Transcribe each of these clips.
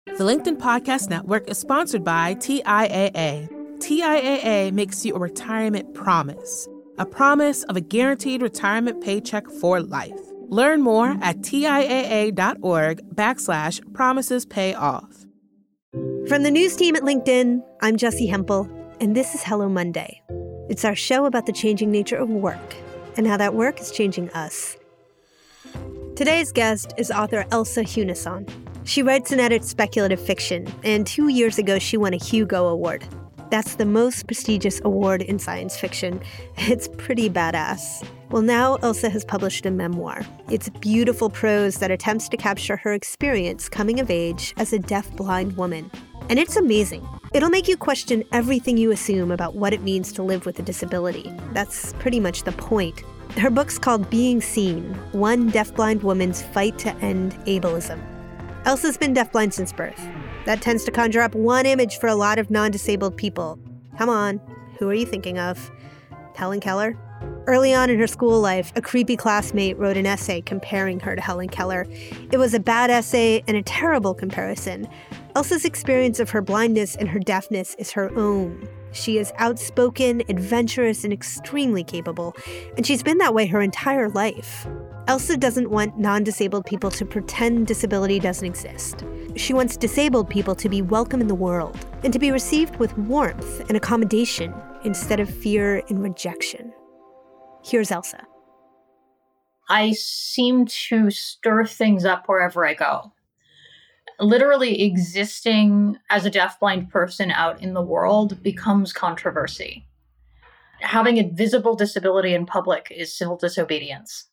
The LinkedIn Podcast Network is sponsored by TIAA. TIAA makes you a retirement promise, a promise of a guaranteed retirement paycheck for life. Learn more at TIAA.org/promises pay off. From the news team at LinkedIn, I'm Jessie Hempel, and this is Hello Monday. It's our show about the changing nature of work and how that work is changing us. Today's guest is author Elsa Hunisson. She writes and edits speculative fiction, and 2 years ago she won a Hugo Award. That's the most prestigious award in science fiction. It's pretty badass. Well, now Elsa has published a memoir. It's beautiful prose that attempts to capture her experience coming of age as a deaf-blind woman. And it's amazing. It'll make you question everything you assume about what it means to live with a disability. That's pretty much the point. Her book's called Being Seen, One Deaf-Blind Woman's Fight to End Ableism. Elsa's been deafblind since birth. That tends to conjure up one image for a lot of non-disabled people. Come on, who are you thinking of? Helen Keller? Early on in her school life, a creepy classmate wrote an essay comparing her to Helen Keller. It was a bad essay and a terrible comparison. Elsa's experience of her blindness and her deafness is her own. She is outspoken, adventurous, and extremely capable, and she's been that way her entire life. Elsa doesn't want non-disabled people to pretend disability doesn't exist. She wants disabled people to be welcome in the world and to be received with warmth and accommodation instead of fear and rejection. Here's Elsa. I seem to stir things up wherever I go. Literally existing as a deafblind person out in the world becomes controversy. Having a visible disability in public is civil disobedience.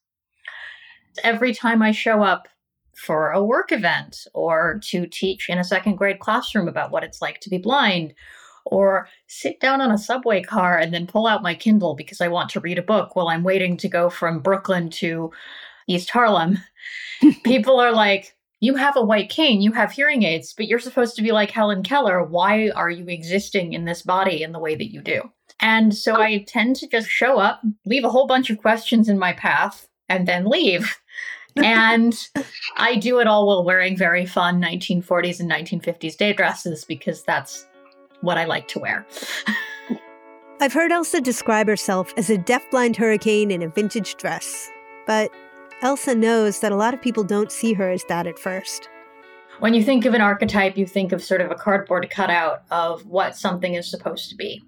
Every time I show up for a work event or to teach in a second grade classroom about what it's like to be blind, or sit down on a subway car and then pull out my Kindle because I want to read a book while I'm waiting to go from Brooklyn to East Harlem, people are like, you have a white cane, you have hearing aids, but you're supposed to be like Helen Keller. Why are you existing in this body in the way that you do? And so I tend to just show up, leave a whole bunch of questions in my path, and then leave. And I do it all while wearing very fun 1940s and 1950s day dresses because that's what I like to wear. I've heard Elsa describe herself as a deafblind hurricane in a vintage dress, but Elsa knows that a lot of people don't see her as that at first. When you think of an archetype, you think of sort of a cardboard cutout of what something is supposed to be.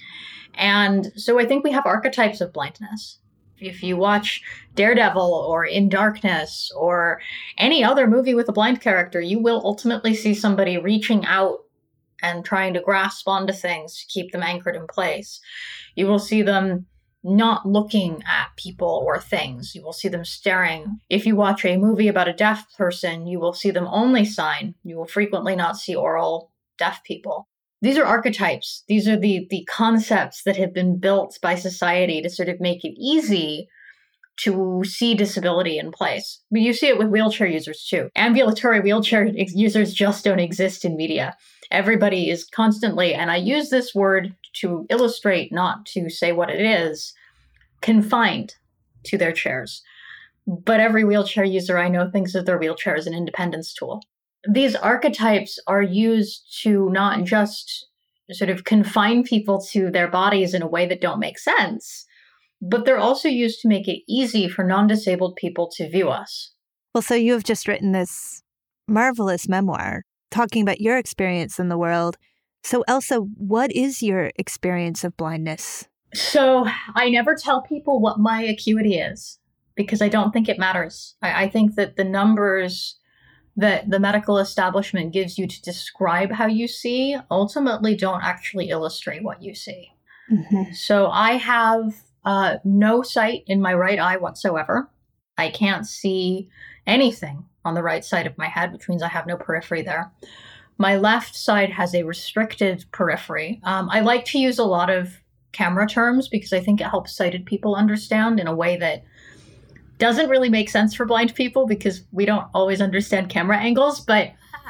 And so I think we have archetypes of blindness. If you watch Daredevil or In Darkness or any other movie with a blind character, you will ultimately see somebody reaching out and trying to grasp onto things to keep them anchored in place. You will see them not looking at people or things. You will see them staring. If you watch a movie about a deaf person, you will see them only sign. You will frequently not see oral deaf people. These are archetypes. These are the concepts that have been built by society to sort of make it easy to see disability in place. But you see it with wheelchair users too. Ambulatory wheelchair users just don't exist in media. Everybody is constantly, and I use this word to illustrate, not to say what it is, confined to their chairs. But every wheelchair user I know thinks of their wheelchair as an independence tool. These archetypes are used to not just sort of confine people to their bodies in a way that don't make sense, but they're also used to make it easy for non-disabled people to view us. Well, so you have just written this marvelous memoir talking about your experience in the world. So Elsa, what is your experience of blindness? So I never tell people what my acuity is because I don't think it matters. I think that the numbers that the medical establishment gives you to describe how you see ultimately don't actually illustrate what you see. Mm-hmm. So I have no sight in my right eye whatsoever. I can't see anything on the right side of my head, which means I have no periphery there. My left side has a restricted periphery. I like to use a lot of camera terms because I think it helps sighted people understand in a way that doesn't really make sense for blind people because we don't always understand camera angles, but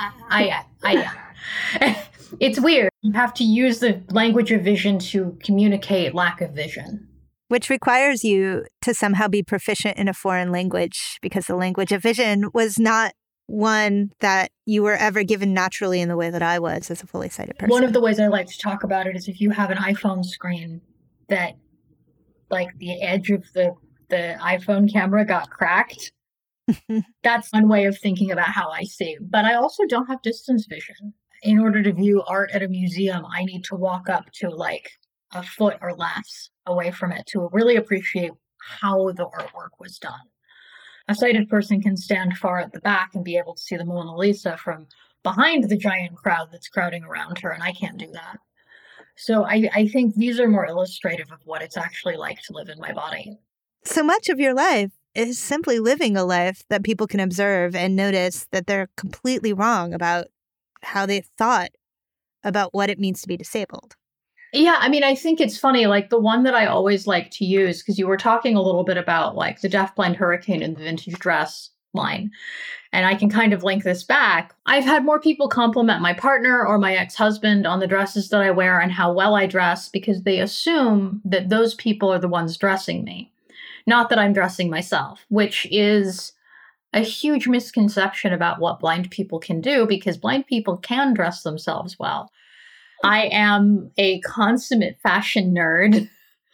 it's weird. You have to use the language of vision to communicate lack of vision. Which requires you to somehow be proficient in a foreign language because the language of vision was not one that you were ever given naturally in the way that I was as a fully sighted person. One of the ways I like to talk about it is if you have an iPhone screen that, like, the edge of the iPhone camera got cracked. That's one way of thinking about how I see. But I also don't have distance vision. In order to view art at a museum, I need to walk up to like a foot or less away from it to really appreciate how the artwork was done. A sighted person can stand far at the back and be able to see the Mona Lisa from behind the giant crowd that's crowding around her, and I can't do that. So I think these are more illustrative of what it's actually like to live in my body. So much of your life is simply living a life that people can observe and notice that they're completely wrong about how they thought about what it means to be disabled. Yeah, I mean, I think it's funny, like the one that I always like to use, because you were talking a little bit about like the Deafblind Hurricane and the vintage dress line. And I can kind of link this back. I've had more people compliment my partner or my ex-husband on the dresses that I wear and how well I dress because they assume that those people are the ones dressing me. Not that I'm dressing myself, which is a huge misconception about what blind people can do because blind people can dress themselves well. I am a consummate fashion nerd.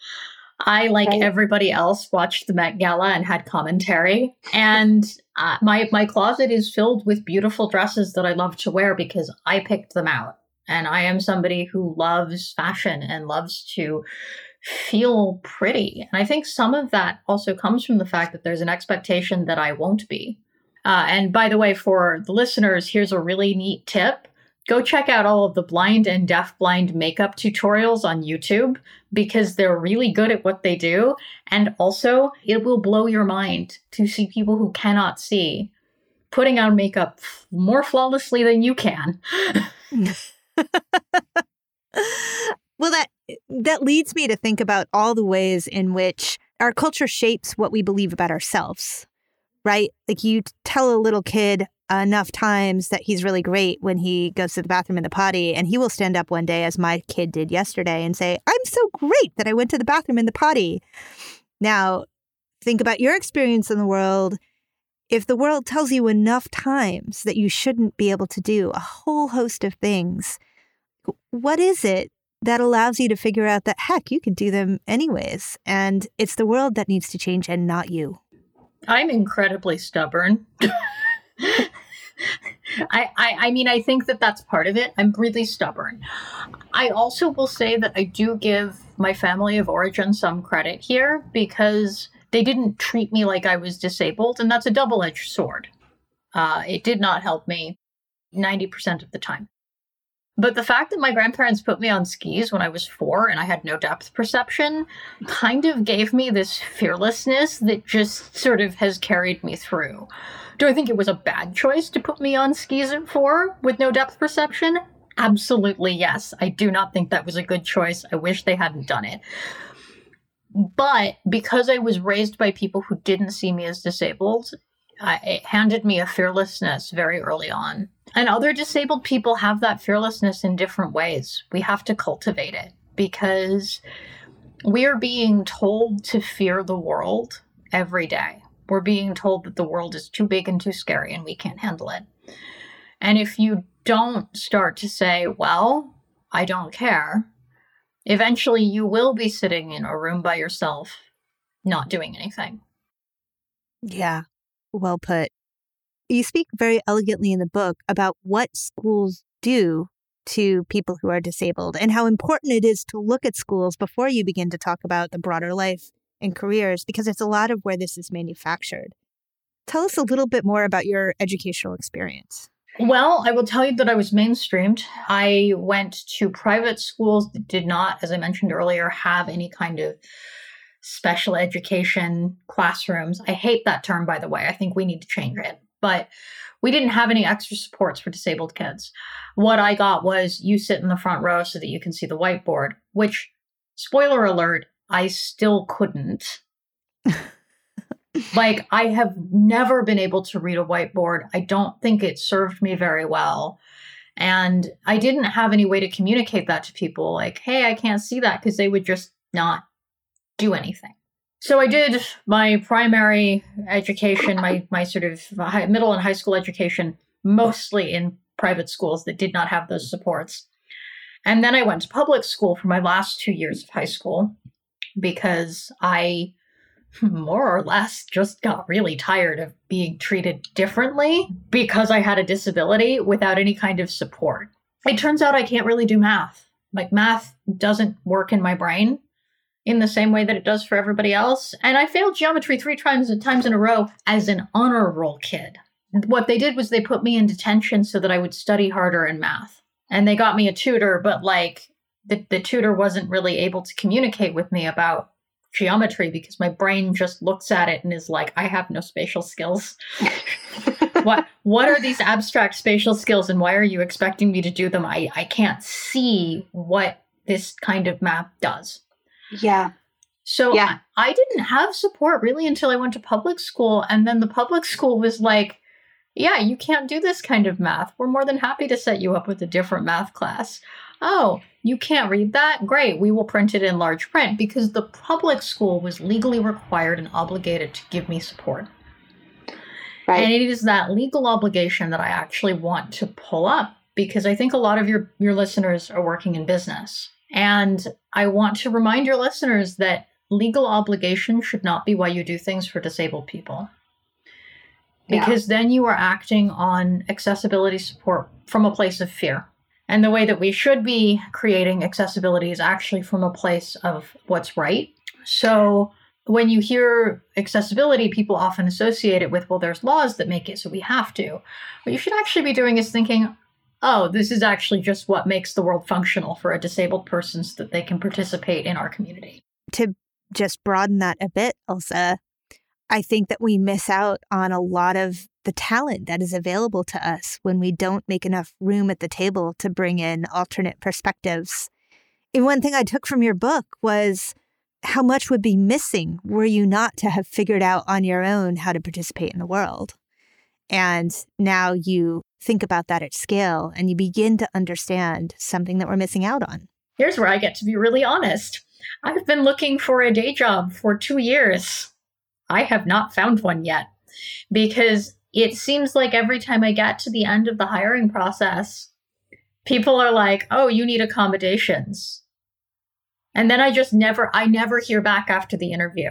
I, like everybody else, watched the Met Gala and had commentary. And my closet is filled with beautiful dresses that I love to wear because I picked them out. And I am somebody who loves fashion and loves to feel pretty. And I think some of that also comes from the fact that there's an expectation that I won't be. And by the way, for the listeners, here's a really neat tip. Go check out all of the blind and deafblind makeup tutorials on YouTube because they're really good at what they do. And also, it will blow your mind to see people who cannot see putting on makeup more flawlessly than you can. Well, that leads me to think about all the ways in which our culture shapes what we believe about ourselves, right? Like you tell a little kid enough times that he's really great when he goes to the bathroom and the potty, and he will stand up one day, as my kid did yesterday, and say, I'm so great that I went to the bathroom and the potty. Now, think about your experience in the world. If the world tells you enough times that you shouldn't be able to do a whole host of things, what is it that allows you to figure out that, heck, you can do them anyways? And it's the world that needs to change and not you. I'm incredibly stubborn. I mean, I think that that's part of it. I'm really stubborn. I also will say that I do give my family of origin some credit here because they didn't treat me like I was disabled, and that's a double-edged sword. It did not help me 90% of the time. But the fact that my grandparents put me on skis when I was 4 and I had no depth perception kind of gave me this fearlessness that just sort of has carried me through. Do I think it was a bad choice to put me on skis at 4 with no depth perception? Absolutely, yes. I do not think that was a good choice. I wish they hadn't done it. But because I was raised by people who didn't see me as disabled, it handed me a fearlessness very early on. And other disabled people have that fearlessness in different ways. We have to cultivate it because we are being told to fear the world every day. We're being told that the world is too big and too scary and we can't handle it. And if you don't start to say, well, I don't care, eventually you will be sitting in a room by yourself, not doing anything. Yeah, well put. You speak very elegantly in the book about what schools do to people who are disabled and how important it is to look at schools before you begin to talk about the broader life and careers, because it's a lot of where this is manufactured. Tell us a little bit more about your educational experience. Well, I will tell you that I was mainstreamed. I went to private schools that did not, as I mentioned earlier, have any kind of special education classrooms. I hate that term, by the way. I think we need to change it. But we didn't have any extra supports for disabled kids. What I got was you sit in the front row so that you can see the whiteboard, which, spoiler alert, I still couldn't. Like, I have never been able to read a whiteboard. I don't think it served me very well. And I didn't have any way to communicate that to people. Like, hey, I can't see that, because they would just not do anything. So I did my primary education, my sort of middle and high school education, mostly in private schools that did not have those supports. And then I went to public school for my last 2 years of high school because I more or less just got really tired of being treated differently because I had a disability without any kind of support. It turns out I can't really do math. Like, math doesn't work in my brain in the same way that it does for everybody else. And I failed geometry 3 times in a row as an honor roll kid. What they did was they put me in detention so that I would study harder in math. And they got me a tutor, but like the tutor wasn't really able to communicate with me about geometry because my brain just looks at it and is like, I have no spatial skills. What are these abstract spatial skills and why are you expecting me to do them? I can't see what this kind of math does. Yeah. So yeah. I didn't have support really until I went to public school. And then the public school was like, yeah, you can't do this kind of math. We're more than happy to set you up with a different math class. Oh, you can't read that? Great. We will print it in large print because the public school was legally required and obligated to give me support. Right. And it is that legal obligation that I actually want to pull up because I think a lot of your listeners are working in business. And I want to remind your listeners that legal obligation should not be why you do things for disabled people. Because then you are acting on accessibility support from a place of fear. And the way that we should be creating accessibility is actually from a place of what's right. So when you hear accessibility, people often associate it with, well, there's laws that make it so we have to. What you should actually be doing is thinking, oh, this is actually just what makes the world functional for a disabled person so that they can participate in our community. To just broaden that a bit, Elsa, I think that we miss out on a lot of the talent that is available to us when we don't make enough room at the table to bring in alternate perspectives. And one thing I took from your book was how much would be missing were you not to have figured out on your own how to participate in the world. And now you think about that at scale and you begin to understand something that we're missing out on. Here's where I get to be really honest. I've been looking for a day job for 2 years. I have not found one yet because it seems like every time I get to the end of the hiring process, people are like, oh, you need accommodations. And then I never hear back after the interview.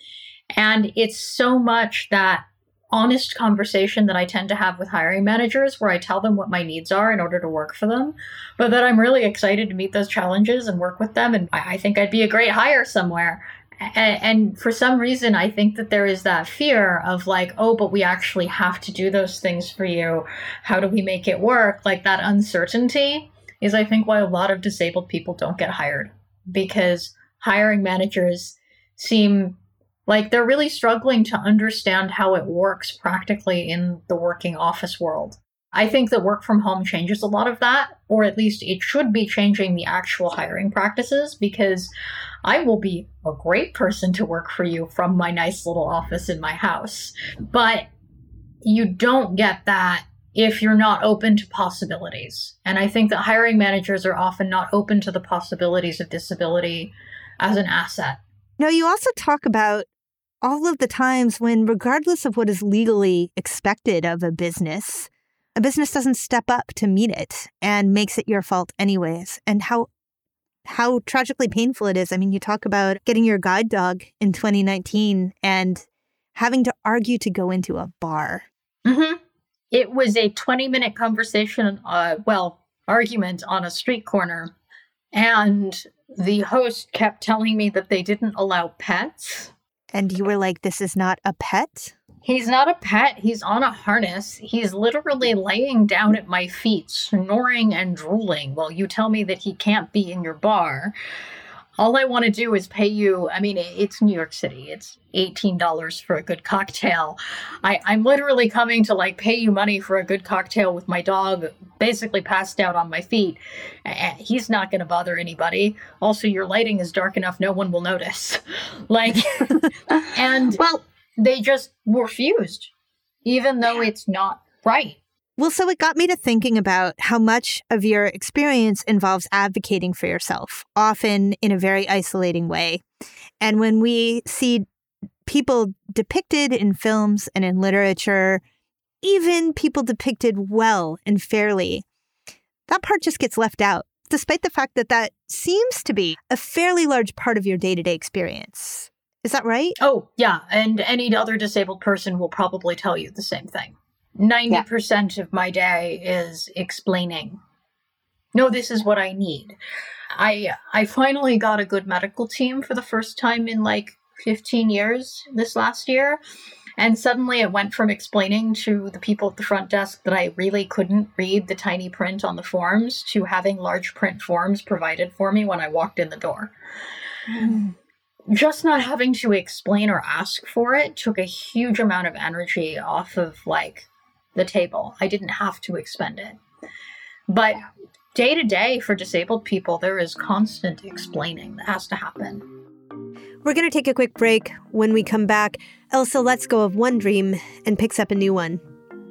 And it's so much that honest conversation that I tend to have with hiring managers where I tell them what my needs are in order to work for them, but that I'm really excited to meet those challenges and work with them. And I think I'd be a great hire somewhere. And for some reason, I think that there is that fear of like, oh, but we actually have to do those things for you. How do we make it work? Like that uncertainty is, I think, why a lot of disabled people don't get hired, because hiring managers seem like they're really struggling to understand how it works practically in the working office world. I think that work from home changes a lot of that, or at least it should be changing the actual hiring practices, because I will be a great person to work for you from my nice little office in my house. But you don't get that if you're not open to possibilities. And I think that hiring managers are often not open to the possibilities of disability as an asset. No, you also talk about all of the times when, regardless of what is legally expected of a business doesn't step up to meet it and makes it your fault anyways. And how tragically painful it is. I mean, you talk about getting your guide dog in 2019 and having to argue to go into a bar. Mm-hmm. It was a 20-minute conversation, argument on a street corner. And the host kept telling me that they didn't allow pets. And you were like, this is not a pet? He's not a pet. He's on a harness. He's literally laying down at my feet, snoring and drooling while you tell me that he can't be in your bar. All I want to do is pay you. I mean, it's New York City. It's $18 for a good cocktail. I'm literally coming to like pay you money for a good cocktail with my dog basically passed out on my feet. He's not going to bother anybody. Also, your lighting is dark enough. No one will notice. They just refused, even though it's not right. Well, so it got me to thinking about how much of your experience involves advocating for yourself, often in a very isolating way. And when we see people depicted in films and in literature, even people depicted well and fairly, that part just gets left out, despite the fact that that seems to be a fairly large part of your day-to-day experience. Is that right? Oh, yeah. And any other disabled person will probably tell you the same thing. 90% of my day is explaining, no, this is what I need. I finally got a good medical team for the first time in like 15 years this last year. And suddenly it went from explaining to the people at the front desk that I really couldn't read the tiny print on the forms to having large print forms provided for me when I walked in the door. Just not having to explain or ask for it took a huge amount of energy off of like the table. I didn't have to expend it. But day to day for disabled people, there is constant explaining that has to happen. We're going to take a quick break. When we come back, Elsa lets go of one dream and picks up a new one.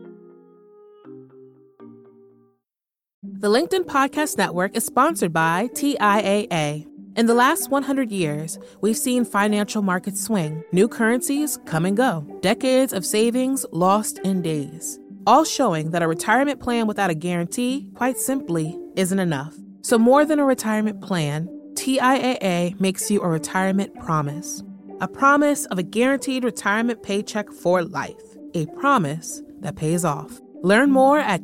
The LinkedIn Podcast Network is sponsored by TIAA. In the last 100 years, we've seen financial markets swing, new currencies come and go, decades of savings lost in days, all showing that a retirement plan without a guarantee, quite simply, isn't enough. So more than a retirement plan, TIAA makes you a retirement promise. A promise of a guaranteed retirement paycheck for life. A promise that pays off. Learn more at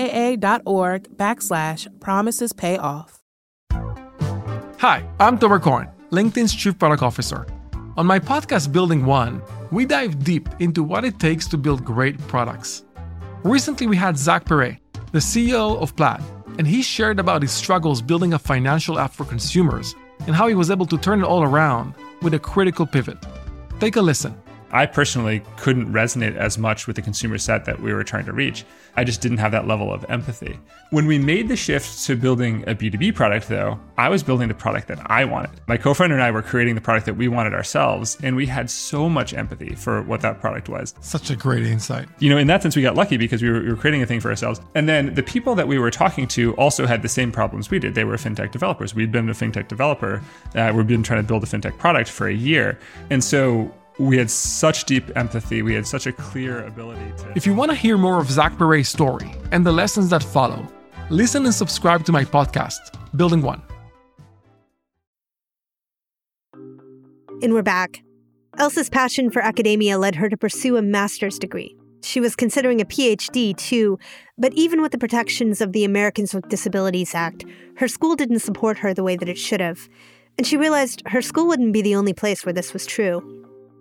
TIAA.org/promisespayoff. Hi, I'm Tomer Cohen, LinkedIn's Chief Product Officer. On my podcast, Building One, we dive deep into what it takes to build great products. Recently, we had Zach Perret, the CEO of Plaid, and he shared about his struggles building a financial app for consumers and how he was able to turn it all around with a critical pivot. Take a listen. I personally couldn't resonate as much with the consumer set that we were trying to reach. I just didn't have that level of empathy. When we made the shift to building a B2B product, though, I was building the product that I wanted. My co-founder and I were creating the product that we wanted ourselves, and we had so much empathy for what that product was. Such a great insight. In that sense, we got lucky because we were creating a thing for ourselves. And then the people that we were talking to also had the same problems we did. They were fintech developers. We'd been a fintech developer. We've been trying to build a fintech product for a year. And so we had such deep empathy. We had such a clear ability to... If you want to hear more of Zach Perret's story and the lessons that follow, listen and subscribe to my podcast, Building One. And we're back. Elsa's passion for academia led her to pursue a master's degree. She was considering a PhD, too, but even with the protections of the Americans with Disabilities Act, her school didn't support her the way that it should have. And she realized her school wouldn't be the only place where this was true.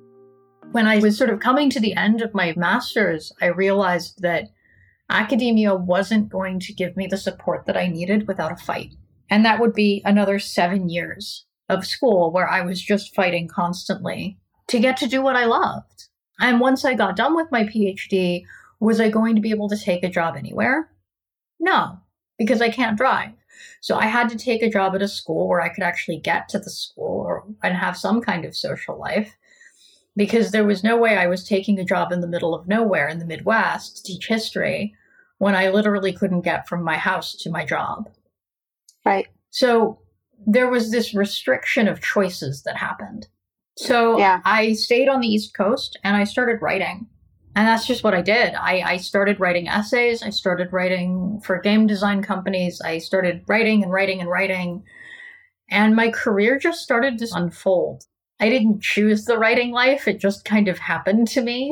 When I was sort of coming to the end of my master's, I realized that academia wasn't going to give me the support that I needed without a fight. And that would be another 7 years of school where I was just fighting constantly to get to do what I loved. And once I got done with my PhD, was I going to be able to take a job anywhere? No, because I can't drive. So I had to take a job at a school where I could actually get to the school and have some kind of social life. Because there was no way I was taking a job in the middle of nowhere in the Midwest to teach history when I literally couldn't get from my house to my job. Right. So there was this restriction of choices that happened. So I stayed on the East Coast and I started writing. And that's just what I did. I started writing essays. I started writing for game design companies. I started writing and writing and writing. And my career just started to unfold. I didn't choose the writing life. It just kind of happened to me.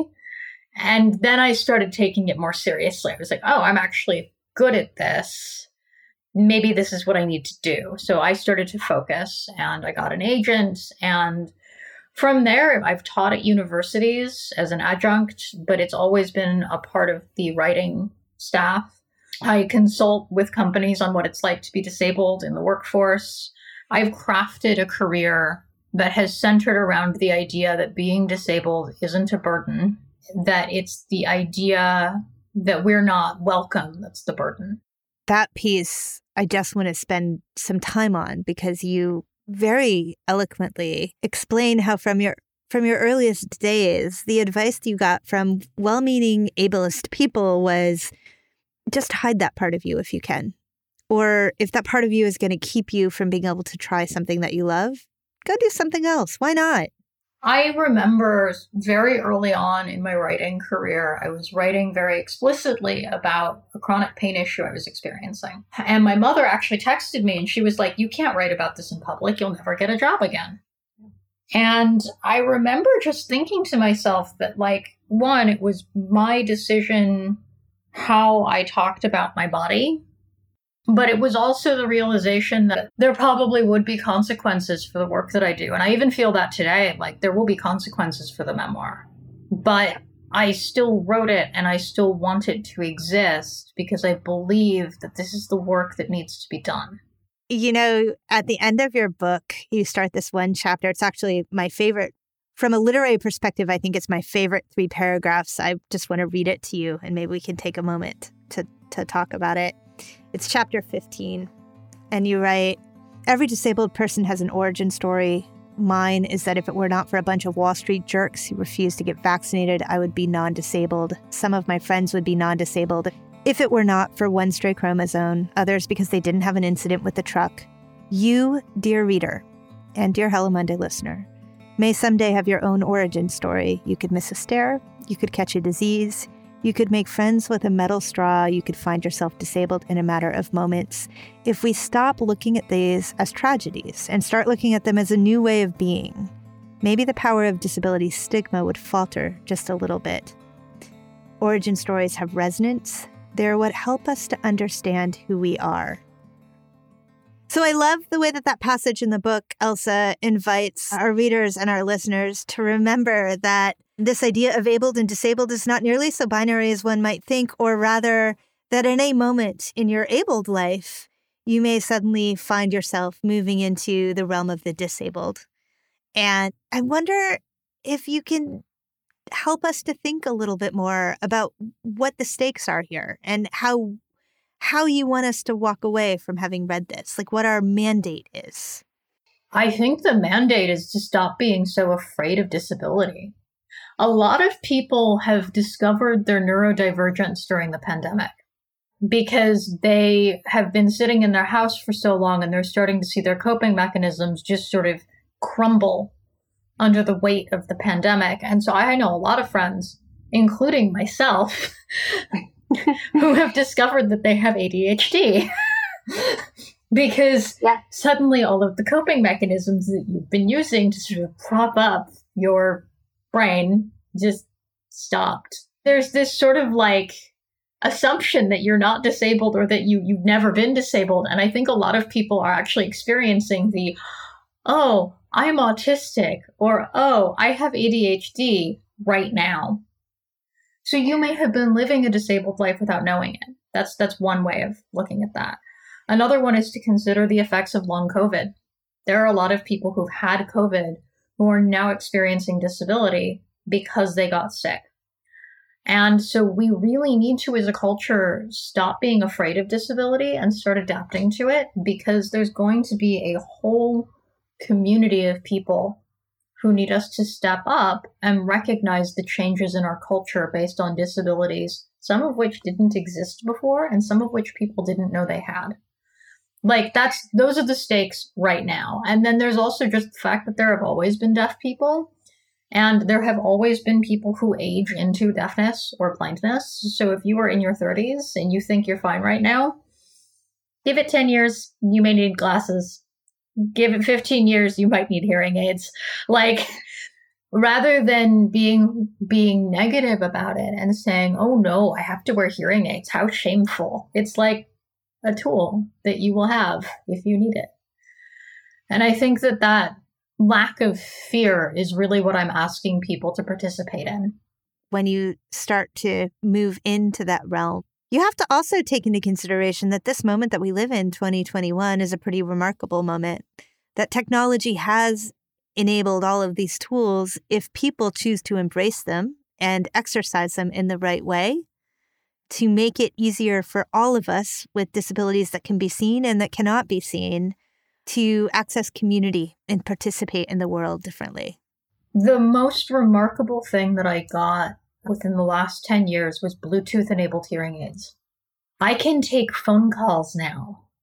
And then I started taking it more seriously. I was like, oh, I'm actually good at this. Maybe this is what I need to do. So I started to focus and I got an agent. And from there, I've taught at universities as an adjunct, but it's always been a part of the writing staff. I consult with companies on what it's like to be disabled in the workforce. I've crafted a career that has centered around the idea that being disabled isn't a burden, that it's the idea that we're not welcome that's the burden. That piece I just want to spend some time on because you very eloquently explain how from your earliest days, the advice you got from well-meaning ableist people was just hide that part of you if you can. Or if that part of you is going to keep you from being able to try something that you love, go do something else. Why not? I remember very early on in my writing career, I was writing very explicitly about a chronic pain issue I was experiencing. And my mother actually texted me and she was like, "You can't write about this in public. You'll never get a job again." And I remember just thinking to myself that, like, one, it was my decision how I talked about my body. But it was also the realization that there probably would be consequences for the work that I do. And I even feel that today, like there will be consequences for the memoir. But I still wrote it and I still want it to exist because I believe that this is the work that needs to be done. You know, at the end of your book, you start this one chapter. It's actually my favorite. From a literary perspective, I think it's my favorite 3 paragraphs. I just want to read it to you and maybe we can take a moment to talk about it. It's chapter 15, and you write, "Every disabled person has an origin story. Mine is that if it were not for a bunch of Wall Street jerks who refused to get vaccinated, I would be non-disabled. Some of my friends would be non-disabled if it were not for one stray chromosome, others because they didn't have an incident with the truck. You, dear reader, and dear Hello Monday listener, may someday have your own origin story. You could miss a stair, you could catch a disease, you could make friends with a metal straw, you could find yourself disabled in a matter of moments. If we stop looking at these as tragedies and start looking at them as a new way of being, maybe the power of disability stigma would falter just a little bit. Origin stories have resonance. They're what help us to understand who we are." So I love the way that passage in the book, Elsa, invites our readers and our listeners to remember that this idea of abled and disabled is not nearly so binary as one might think, or rather that in a moment in your abled life, you may suddenly find yourself moving into the realm of the disabled. And I wonder if you can help us to think a little bit more about what the stakes are here and how you want us to walk away from having read this, like what our mandate is. I think the mandate is to stop being so afraid of disability. A lot of people have discovered their neurodivergence during the pandemic because they have been sitting in their house for so long and they're starting to see their coping mechanisms just sort of crumble under the weight of the pandemic. And so I know a lot of friends, including myself, who have discovered that they have ADHD because suddenly all of the coping mechanisms that you've been using to sort of prop up your brain just stopped. There's this sort of like assumption that you're not disabled or that you've never been disabled. And I think a lot of people are actually experiencing the, "Oh, I'm autistic," or "Oh, I have ADHD right now." So you may have been living a disabled life without knowing it. That's one way of looking at that. Another one is to consider the effects of long COVID. There are a lot of people who've had COVID who are now experiencing disability because they got sick. And so we really need to, as a culture, stop being afraid of disability and start adapting to it, because there's going to be a whole community of people who need us to step up and recognize the changes in our culture based on disabilities, some of which didn't exist before and some of which people didn't know they had. Like those are the stakes right now. And then there's also just the fact that there have always been deaf people, and there have always been people who age into deafness or blindness. So if you are in your 30s and you think you're fine right now, give it 10 years, you may need glasses. Give it 15 years, you might need hearing aids. Like, rather than being negative about it and saying, "Oh no, I have to wear hearing aids, how shameful." It's like a tool that you will have if you need it. And I think that lack of fear is really what I'm asking people to participate in. When you start to move into that realm, you have to also take into consideration that this moment that we live in, 2021, is a pretty remarkable moment. That technology has enabled all of these tools if people choose to embrace them and exercise them in the right way, to make it easier for all of us with disabilities that can be seen and that cannot be seen to access community and participate in the world differently. The most remarkable thing that I got within the last 10 years was Bluetooth-enabled hearing aids. I can take phone calls now.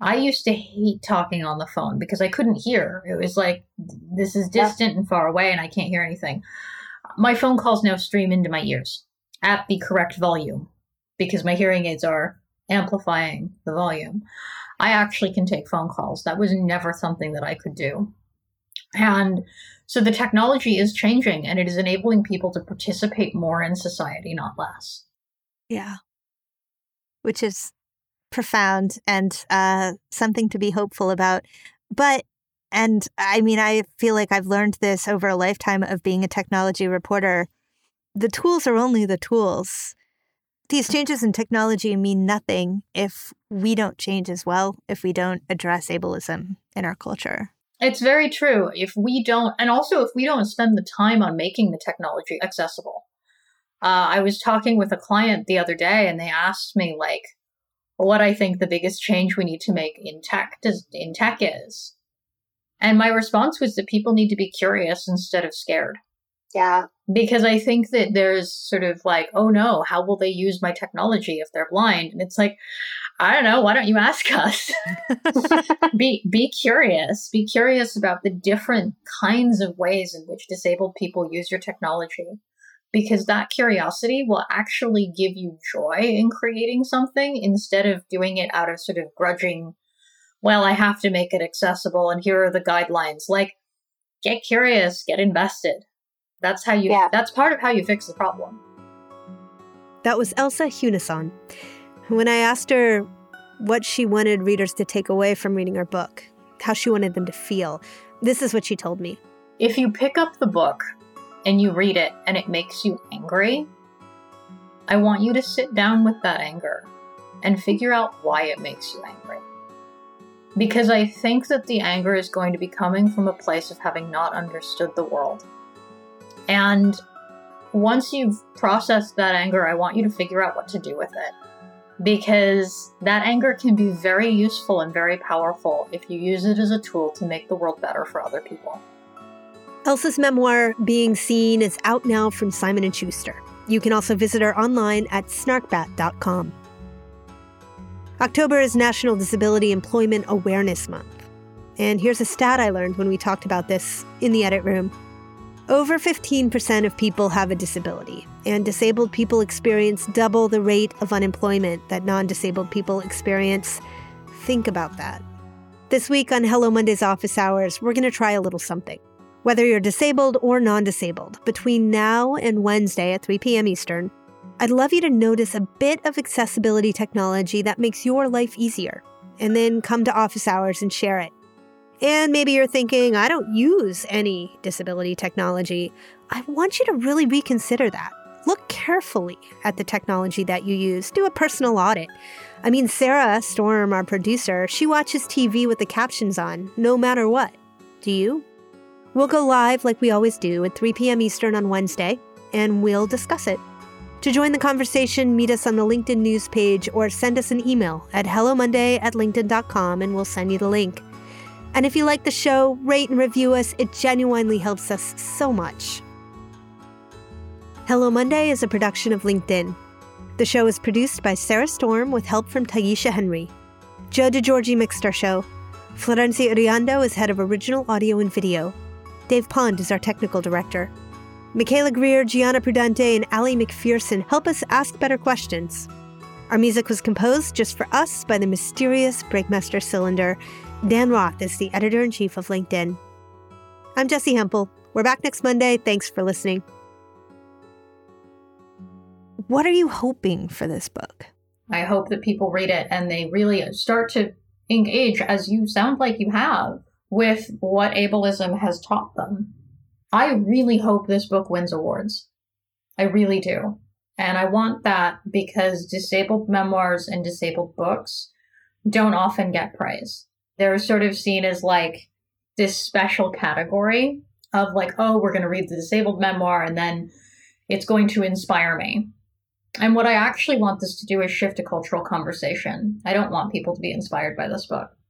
I used to hate talking on the phone because I couldn't hear. It was like, this is distant and far away and I can't hear anything. My phone calls now stream into my ears at the correct volume because my hearing aids are amplifying the volume. I actually can take phone calls. That was never something that I could do. And so the technology is changing and it is enabling people to participate more in society, not less. Yeah. Which is profound and something to be hopeful about. And I mean, I feel like I've learned this over a lifetime of being a technology reporter. The tools are only the tools. These changes in technology mean nothing if we don't change as well, if we don't address ableism in our culture. It's very true. If we don't, and also if we don't spend the time on making the technology accessible. I was talking with a client the other day and they asked me like, what I think the biggest change we need to make in tech is. And my response was that people need to be curious instead of scared. Yeah. Because I think that there's sort of like, oh no, how will they use my technology if they're blind? And it's like, I don't know, why don't you ask us? Be curious. Be curious about the different kinds of ways in which disabled people use your technology. Because that curiosity will actually give you joy in creating something instead of doing it out of sort of grudging, well, I have to make it accessible and here are the guidelines. Like, get curious, get invested. That's part of how you fix the problem. That was Elsa Hunisson. When I asked her what she wanted readers to take away from reading her book, how she wanted them to feel, this is what she told me. If you pick up the book and you read it and it makes you angry, I want you to sit down with that anger and figure out why it makes you angry. Because I think that the anger is going to be coming from a place of having not understood the world. And once you've processed that anger, I want you to figure out what to do with it. Because that anger can be very useful and very powerful if you use it as a tool to make the world better for other people. Elsa's memoir, Being Seen, is out now from Simon & Schuster. You can also visit her online at snarkbat.com. October is National Disability Employment Awareness Month. And here's a stat I learned when we talked about this in the edit room. Over 15% of people have a disability, and disabled people experience double the rate of unemployment that non-disabled people experience. Think about that. This week on Hello Monday's Office Hours, we're going to try a little something. Whether you're disabled or non-disabled, between now and Wednesday at 3 p.m. Eastern, I'd love you to notice a bit of accessibility technology that makes your life easier, and then come to Office Hours and share it. And maybe you're thinking, I don't use any disability technology. I want you to really reconsider that. Look carefully at the technology that you use. Do a personal audit. I mean, Sarah Storm, our producer, she watches TV with the captions on, no matter what. Do you? We'll go live like we always do at 3 p.m. Eastern on Wednesday, and we'll discuss it. To join the conversation, meet us on the LinkedIn news page or send us an email at hellomonday@linkedin.com and we'll send you the link. And if you like the show, rate and review us. It genuinely helps us so much. Hello Monday is a production of LinkedIn. The show is produced by Sarah Storm with help from Taisha Henry. Joe DeGiorgi mixed our show. Florencia Uriando is head of original audio and video. Dave Pond is our technical director. Michaela Greer, Gianna Prudente, and Allie McPherson help us ask better questions. Our music was composed just for us by the mysterious Breakmaster Cylinder. Dan Roth is the editor-in-chief of LinkedIn. I'm Jessi Hempel. We're back next Monday. Thanks for listening. What are you hoping for this book? I hope that people read it and they really start to engage, as you sound like you have, with what ableism has taught them. I really hope this book wins awards. I really do. And I want that because disabled memoirs and disabled books don't often get praise. They're sort of seen as like this special category of like, oh, we're going to read the disabled memoir and then it's going to inspire me. And what I actually want this to do is shift a cultural conversation. I don't want people to be inspired by this book.